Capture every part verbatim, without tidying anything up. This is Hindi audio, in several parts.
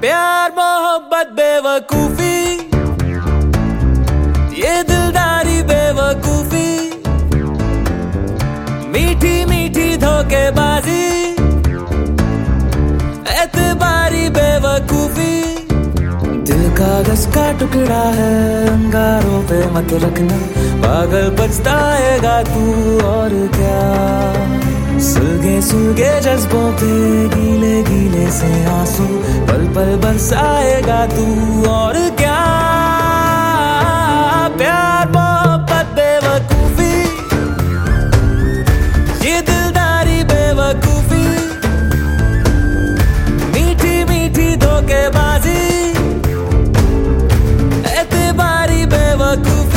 प्यार मोहब्बत बेवकूफी, ये दिलदारी बेवकूफी, मीठी मीठी धोखेबाजी, एतबारी बेवकूफी। दिल कागज का टुकड़ा है, अंगारों पे मत रखना, पागल पछताएगा तू और क्या। सुलगे सुलगे जज्बों पे गीले गीले से आंसू, पल पल बरसाएगा तू और क्या। प्यार मोहब्बत बेवकूफी, ये दिलदारी बेवकूफी, मीठी मीठी धोखेबाजी, एतबारी बेवकूफी।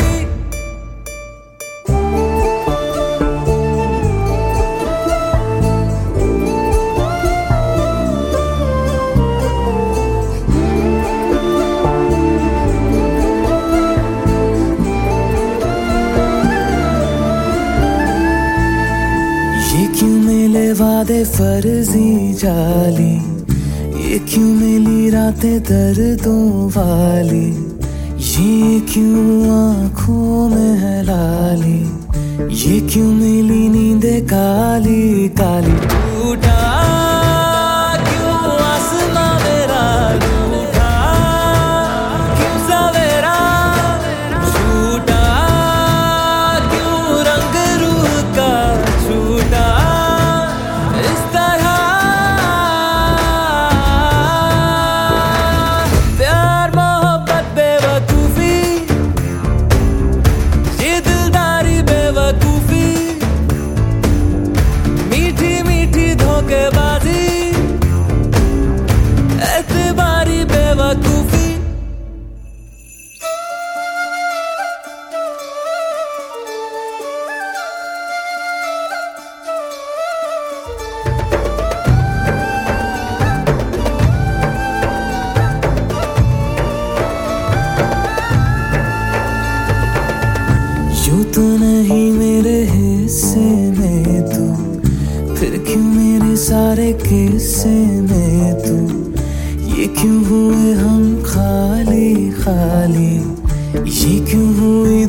ये क्यों मिले वादे फर्जी जाली, ये क्यों मिली रातें दर्दों वाली, ये क्यों आँखों में है लाली, ये क्यों मिली नींदें काली काली। टूटा क्यों आसमां मेरा, रूठा क्यों सवेरा, छूटा क्यों रंग रूह का, छूटा इस तरह। प्यार मोहब्बत बेवकूफी, ये दिलदारी बेवकूफी, मीठी मीठी धोखेबाजी, एतबारी बेवकूफी। यूं तो नहीं मेरे हिस्से में तू, फिर क्यों मेरे सारे किस्से में तू। ये क्यों हुए हम खाली खाली, ये क्यों हुई